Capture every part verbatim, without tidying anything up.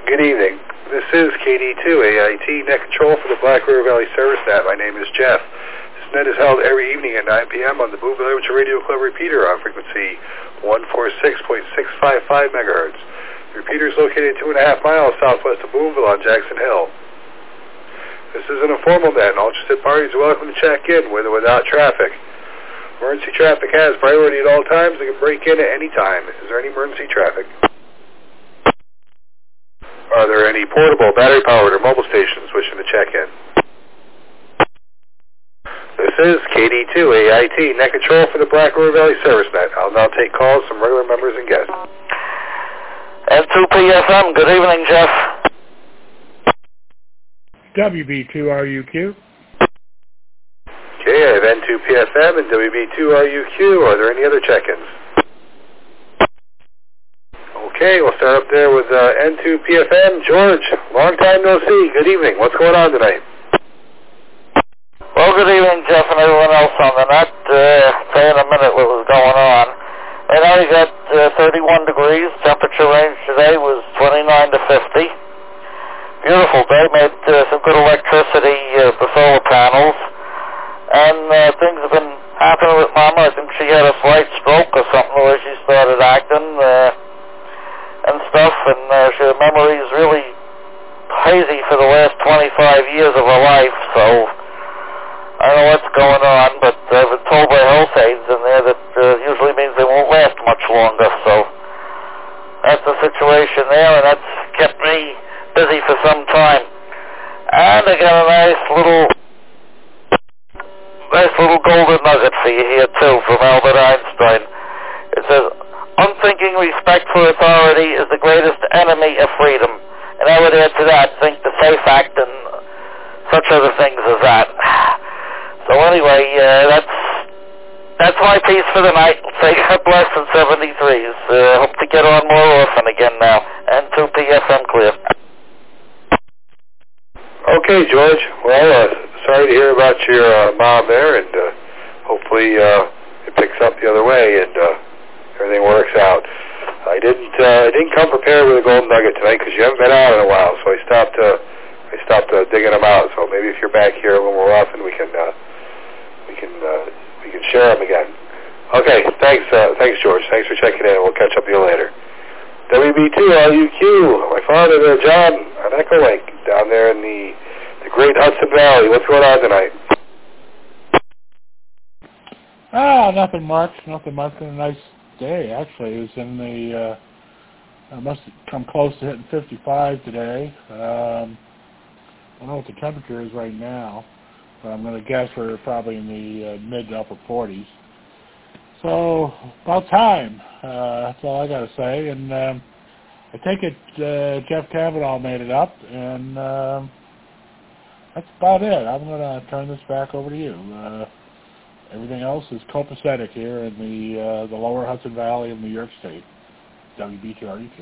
Good evening. This is K D two A I T, net control for the Black River Valley Service Net. My name is Jeff. This net is held every evening at nine p.m. on the Boonville Amateur Radio Club repeater on frequency one forty-six point six five five megahertz. The repeater is located two and a half miles southwest of Boonville on Jackson Hill. This is an informal net, and all interested parties are welcome to check in with or without traffic. Emergency traffic has priority at all times. They can break in at any time. Is there any emergency traffic? Are there any portable, battery-powered, or mobile stations wishing to check in? This is K D two A I T, net control for the Black River Valley Service Net. I'll now take calls from regular members and guests. N two P F M, good evening, Jeff. W B two R U Q. Okay, I have N two P F M and W B two R U Q. Are there any other check-ins? Okay, we'll start up there with uh, N two P F M. George, long time no see. Good evening. What's going on tonight? Well, good evening, Jeff, and everyone else on the net. Uh, say in a minute what was going on. Right now you got uh, thirty-one degrees. Temperature range today was twenty-nine to fifty. Beautiful day. Made uh, some good electricity uh, for solar panels. And uh, things have been happening with Mama. I think she had a slight stroke or something where she started acting. Uh, and stuff, and uh, her memory is really hazy for the last twenty-five years of her life, so I don't know what's going on, but I've been told by health aides in there that uh, usually means they won't last much longer, so that's the situation there, and that's kept me busy for some time. And I got a nice little nice little golden nugget for you here, too, from Albert Einstein. It says, unthinking respect for authority is the greatest enemy of freedom. And I would add to that, think the SAFE Act and such other things as that. So anyway, uh, that's that's my piece for the night. Say God bless in seventy-threes. Uh, hope to get on more often again now. N two P F M clear. Okay, George. Well, uh, sorry to hear about your uh, mom there, and uh, hopefully uh, it picks up the other way, and uh, everything works out. I didn't. Uh, I didn't come prepared with a golden nugget tonight because you haven't been out in a while. So I stopped. Uh, I stopped uh, digging them out. So maybe if you're back here when we're off, and we can uh, we can uh, we can share them again. Okay. Thanks. Uh, thanks, George. Thanks for checking in. We'll catch up with you later. W B two R U Q. My father there, John, on Echo Lake, down there in the the Great Hudson Valley. What's going on tonight? Ah, nothing much. Nothing much. A nice day, actually. It was in the, uh, I must have come close to hitting fifty-five today. Um, I don't know what the temperature is right now, but I'm going to guess we're probably in the uh, mid to upper forties. So, about time. Uh, that's all I got to say. And um, I take it uh, Jeff Kavanaugh made it up, and um, that's about it. I'm going to turn this back over to you. Uh, Everything else is copacetic here in the uh, the lower Hudson Valley of New York State. W B two R U Q.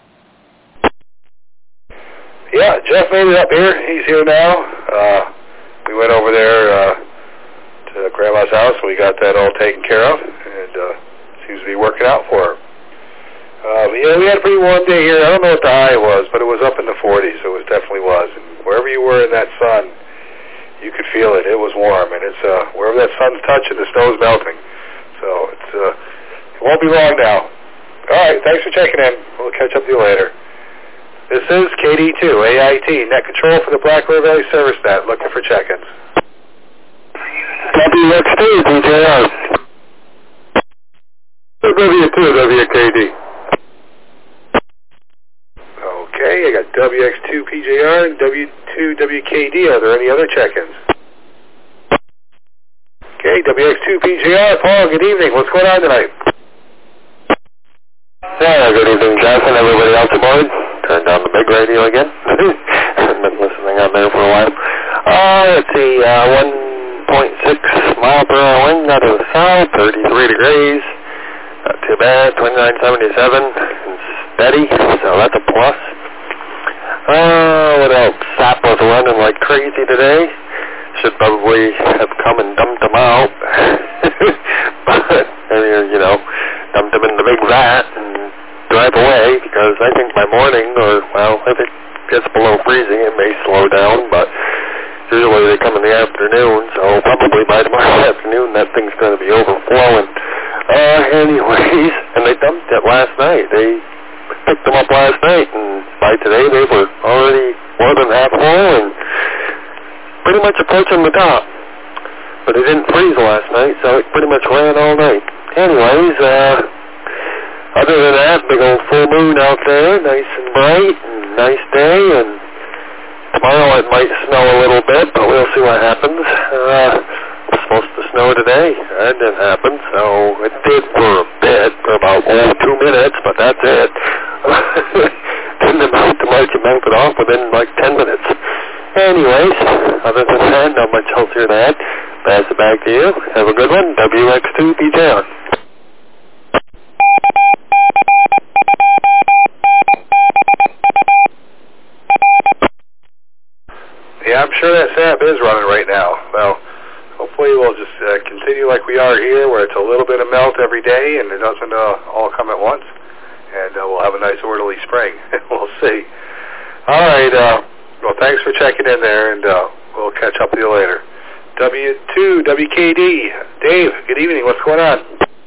Yeah, Jeff made it up here. He's here now. Uh, we went over there uh, to Grandma's house, and we got that all taken care of, and uh, seems to be working out for her. Uh, but, yeah, we had a pretty warm day here. I don't know what the high was, but it was up in the forties. It was definitely was. And wherever you were in that sun, you could feel it. It was warm, and it's uh, wherever that sun's touching, the snow's melting. So it's uh, it won't be long now. All right, thanks for checking in. We'll catch up with you later. This is K D two A I T, net control for the Black River Valley Service Net, looking for check-ins. W X two P J R. W two W K D. Okay, I got W X two P J R and W two W K D. Are there any other check-ins? Okay, W X two P J R. Paul, good evening. What's going on tonight? Yeah, good evening, Johnson. Everybody else aboard? Turn down the big radio again. I've been listening out there for a while. Uh, let's see, uh, one point six mile per hour wind out of the south, thirty-three degrees. Not too bad, twenty-nine seventy-seven. Steady, so that's a plus. Uh, what else? Sap was running like crazy today. Should probably have come and dumped them out. But, you know, dumped them in the big vat and drive away because I think by morning, or, well, if it gets below freezing, it may slow down, but usually they come in the afternoon, so probably by tomorrow afternoon that thing's going to be overflowing. Uh, anyways, and they dumped it last night. They picked them up last night, and by today they were already more than half full and pretty much approaching the top. But it didn't freeze last night, so it pretty much ran all night. Anyways, uh, other than that, big old full moon out there, nice and bright, and nice day, and tomorrow it might snow a little bit, but we'll see what happens. Uh, it was supposed to snow today. That didn't happen, so it did for a bit, for about, oh, two minutes, but that's it. Didn't amount to much. It melted off within like ten minutes. Anyways, other than that, not much else here to add. Pass it back to you. Have a good one. W X two, B-Town. Yeah, I'm sure that S A B is running right now. Well, hopefully we'll just uh, continue like we are here, where it's a little bit of melt every day and it doesn't uh, all come at once. And uh, we'll have a nice orderly spring. We'll see. All right. Uh, well, thanks for checking in there, and uh, we'll catch up with you later. W two W K D. Dave, good evening. What's going on?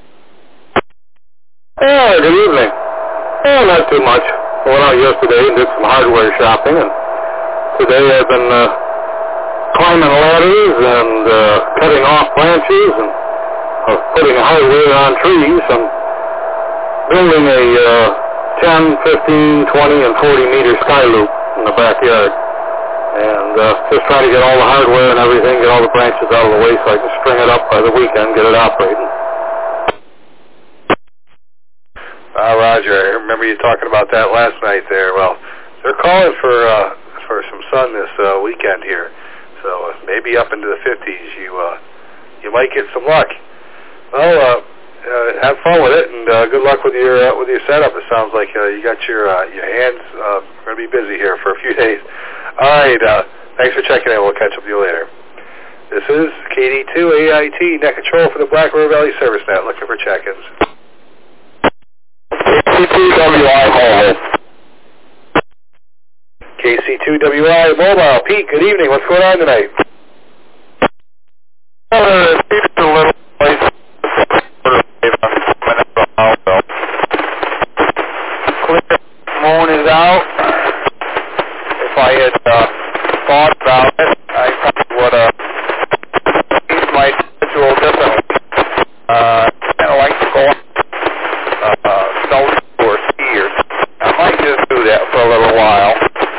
Yeah, good evening. Oh, not too much. I went out yesterday and did some hardware shopping, and today I've been uh, climbing ladders and uh, cutting off branches and uh, putting hardware on trees. I'm building a uh, ten, fifteen, twenty, and forty meter sky loop in the backyard. And uh, just trying to get all the hardware and everything, get all the branches out of the way so I can string it up by the weekend, get it operating. Uh, Roger, I remember you talking about that last night there. Well, they're calling for uh, for some sun this uh, weekend here, so uh, maybe up into the fifties. You uh, you might get some luck. Well, uh, uh, have fun with it, and uh, good luck with your uh, with your setup. It sounds like uh, you got your uh, your hands uh, going to be busy here for a few days. All right, uh, thanks for checking in. We'll catch up with you later. This is K D two A I T, Net Control for the Black River Valley Service Net, looking for check-ins. K C two W I Mobile. K C two W I Mobile. Pete, good evening. What's going on tonight? Uh, it's a little place. Clear moon is out. If I had uh, thought about it, I probably would have changed my schedule differently. Uh, kind of like to go on uh, snow or ski or something. I might just do that for a little while.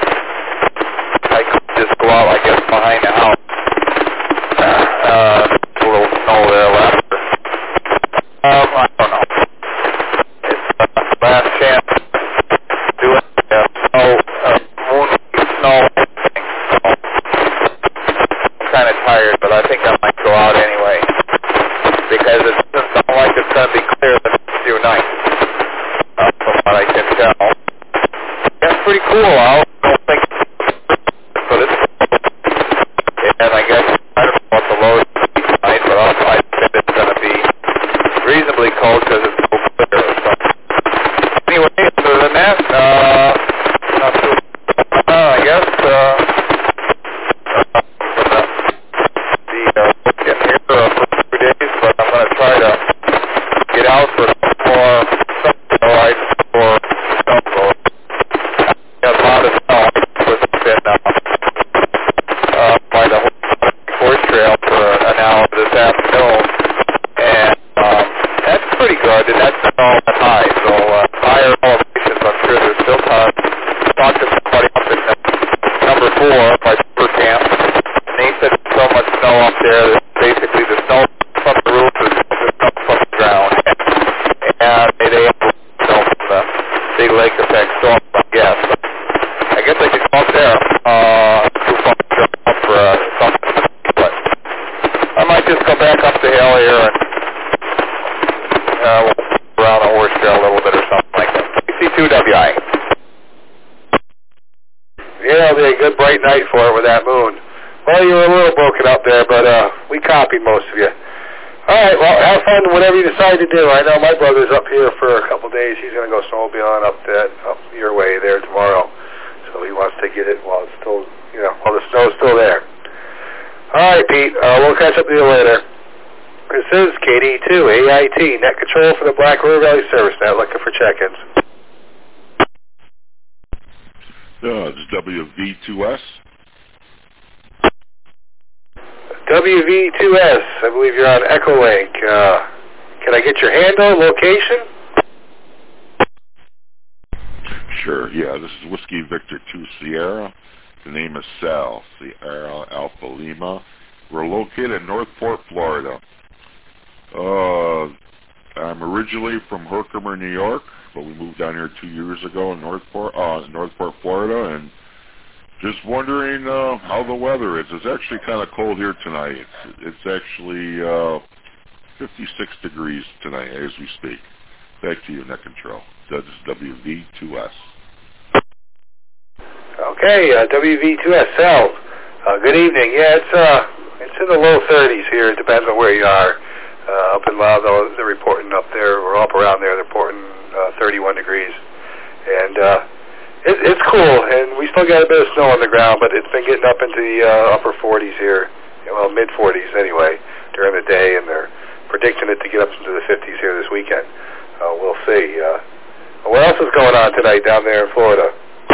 I could just go out, I guess, behind the house. Uh, a little snow there left. Um, I don't know. It's uh, last chance to do it. Uh, snow, uh, moon, snow, everything. So, I'm kind of tired, but I think I might go out anyway. Because it doesn't sound like it's going to be clear the next few nights. Uh, from what I can tell. That's pretty cool out. I don't think but it's and I guess I don't know what the low is tonight, but I'll I think it's going to be reasonably cold because it's so clear or something. Anyway, other than that, uh, not too, uh, I guess, uh, uh, the, the uh, look in here uh, for a few days, but I'm going to try to get out for some more snow rides for snow. A lot of snow was been uh, uh, by the horse trail for an hour this afternoon, and um, that's pretty good, and that's not all that high, so uh, higher elevations, I'm sure there's still time. Talked to somebody up in uh, number four by Super Camp, and he said there's so much snow up there that basically the snow from the roof is the snow from the ground, and they, they have snow from the big lake effect storm, I guess. I guess I could go up there, uh, too far to jump up for uh, something, but I might just go back up the hill here and uh, we'll go around the horse trail a little bit or something like that. K C two W I. Yeah, it'll be a good bright night for it with that moon. Well, you were a little broken up there, but uh, we copied most of you. All right, well, have fun whatever you decide to do. I know my brother's up here for a couple of days. He's going to go snowmobiling up that up your way there tomorrow. So he wants to get it while it's still, you know, while the snow's still there. All right, Pete, uh, we'll catch up with you later. This is K D two A I T, Net Control for the Black River Valley Service Net, looking for check-ins. Uh, this is W V two S. W V two S, I believe you're on Echolink. Uh, can I get your handle, location? Sure, yeah, this is Whiskey Victor two Sierra. The name is Sal, Sierra Alpha Lima. We're located in Northport, Florida. Uh, I'm originally from Herkimer, New York, but we moved down here two years ago in Northport, uh, Northport, Florida, and just wondering uh, how the weather is. It's actually kind of cold here tonight. It's, it's actually uh, fifty-six degrees tonight as we speak. Back to you, Net Control. That is W V two S. Okay, uh, W V two S, Sal. Uh, good evening. Yeah, it's uh, it's in the low thirties here. It depends on where you are. Uh, up in Loudon, they're reporting up there, or up around there, they're reporting uh, thirty-one degrees. And uh, it, it's cool, and we still got a bit of snow on the ground, but it's been getting up into the uh, upper forties here, well, mid forties anyway, during the day, and they're predicting it to get up into the fifties here this weekend. Uh, we'll see. Uh, what else is going on tonight down there in Florida?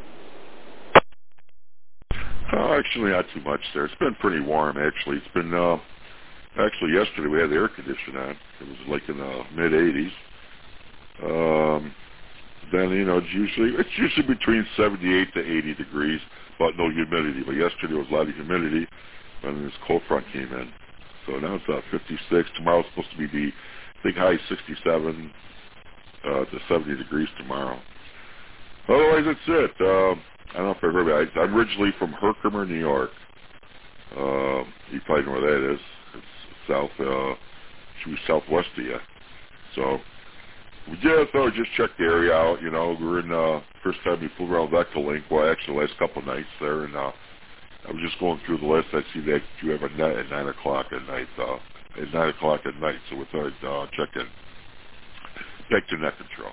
Uh, actually, not too much there. It's been pretty warm, actually. It's been, uh, actually, yesterday we had the air conditioner on. It was like in the mid eighties. Um, then, you know, it's usually, it's usually between seventy-eight to eighty degrees, but no humidity. But yesterday was a lot of humidity, and this cold front came in. So now it's uh, fifty-six. Tomorrow's supposed to be the big high sixty-seven uh, to seventy degrees tomorrow. Otherwise, that's it. Uh, I don't know if I heard I, I'm originally from Herkimer, New York. Uh, you probably know where that is. It's south, uh, should be southwest of you. So, we just thought we'd just check the area out. You know, we were in, uh, first time we flew around Echolink, well, actually the last couple of nights there, and uh, I was just going through the list. I see that you have a net at nine o'clock at night, uh, at nine o'clock at night, so we thought I'd uh, check in. Back to Net Control.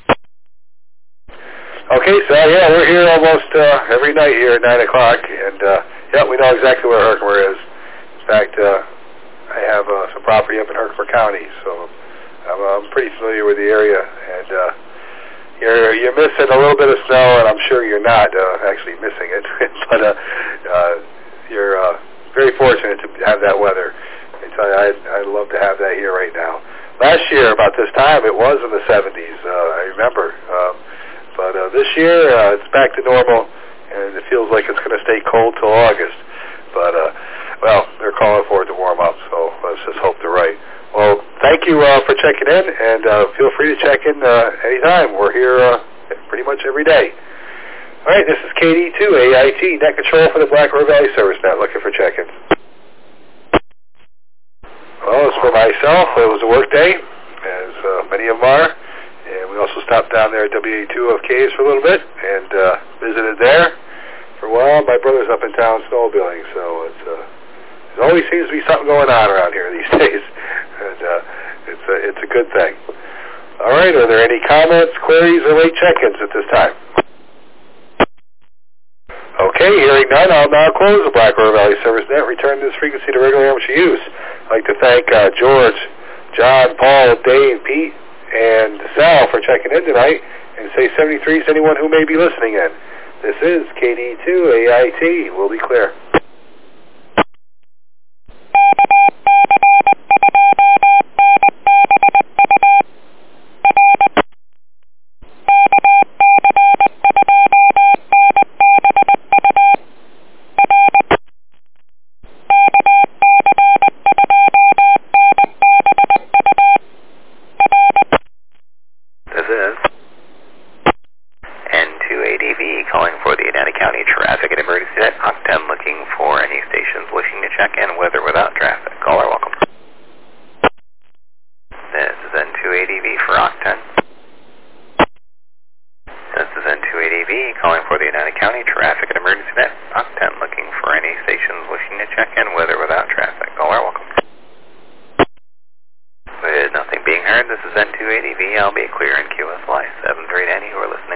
Okay, so yeah, we're here almost uh, every night here at nine o'clock, and uh, yeah, we know exactly where Herkimer is. In fact, uh, I have uh, some property up in Herkimer County, so I'm, uh, I'm pretty familiar with the area, and uh, you're, you're missing a little bit of snow, and I'm sure you're not uh, actually missing it, but uh, uh, you're uh, very fortunate to have that weather. I tell you, I'd, I'd love to have that here right now. Last year, about this time, it was in the seventies, uh, I remember. Um, But uh, this year, uh, it's back to normal, and it feels like it's going to stay cold till August. But, uh, well, they're calling for it to warm up, so let's just hope they're right. Well, thank you uh, for checking in, and uh, feel free to check in uh, anytime. We're here uh, pretty much every day. All right, this is K D two A I T, Net Control for the Black River Valley Service Net, looking for check-ins. Well, as for myself, it was a work day, as uh, many of them are. And we also stopped down there at W A two of K's for a little bit and uh, visited there for a while. My brother's up in town snowmobiling, so it's, uh, there always seems to be something going on around here these days, and uh, it's, a, it's a good thing. All right, are there any comments, queries, or late check-ins at this time? Okay, hearing none, I'll now close the Black River Valley Service Net, return this frequency to regular amateur use. I'd like to thank uh, George, John, Paul, Dave, Pete, and Sal for checking in tonight, and say seventy-three to anyone who may be listening in. This is K D two A I T. We'll be clear. eighty V L B, clear in Q S Y, seven three Danny, who are listening.